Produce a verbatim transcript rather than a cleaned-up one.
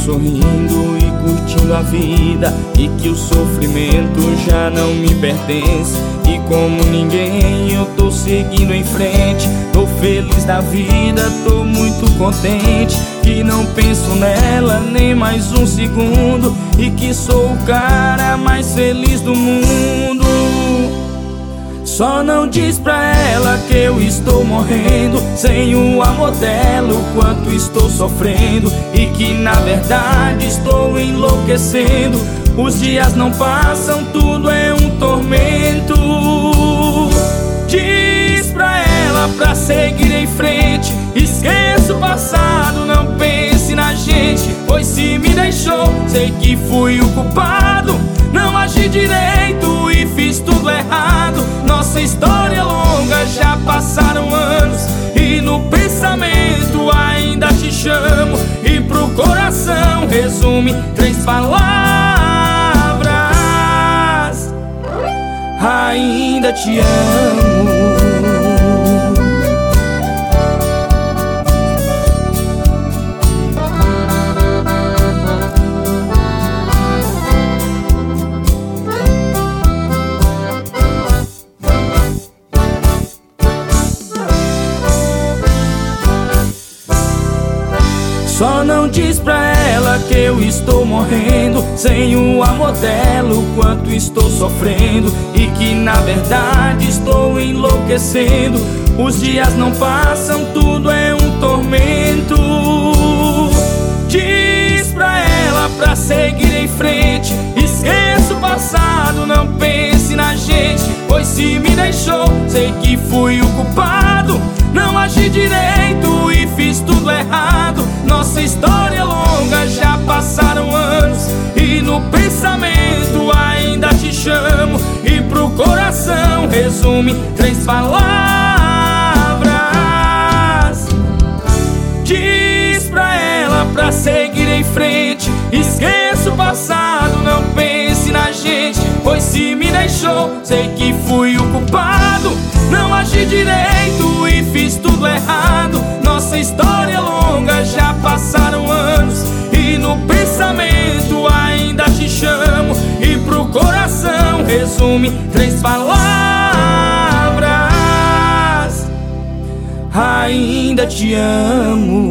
sorrindo e curtindo a vida, e que o sofrimento já não me pertence. E como ninguém eu tô seguindo em frente, tô feliz da vida, tô muito contente, que não penso nela nem mais um segundo, e que sou o cara mais feliz do mundo. Só não diz pra ela que eu estou morrendo sem o amor dela, o quanto estou sofrendo, e que na verdade estou enlouquecendo. Os dias não passam, tudo é um tormento. Diz pra ela pra seguir em frente, esqueça o passado, não pense na gente, pois se me deixou, sei que fui o culpado. Não agi direito e fiz tudo errado. Nossa história é longa, já passaram anos, e no pensamento ainda te chamo, e pro coração resume três palavras: ainda te amo. Só não diz pra ela que eu estou morrendo sem o amor dela, o quanto estou sofrendo, e que na verdade estou enlouquecendo. Os dias não passam, tudo é um tormento. Diz pra ela pra seguir em frente, esqueça o passado, não pense na gente, pois se me deixou, sei que fui o culpado. Não agi direito e fiz tudo errado. Nossa história é longa, já passaram anos, e no pensamento ainda te chamo, e pro coração resume três palavras: diz pra ela pra seguir em frente, esqueça o passado, não pense na gente, pois se me deixou, sei que fui o culpado. Não agi direito e fiz tudo errado. Nossa história é longa, já passaram anos, e no pensamento ainda te chamo, e pro coração resume três palavras: ainda te amo.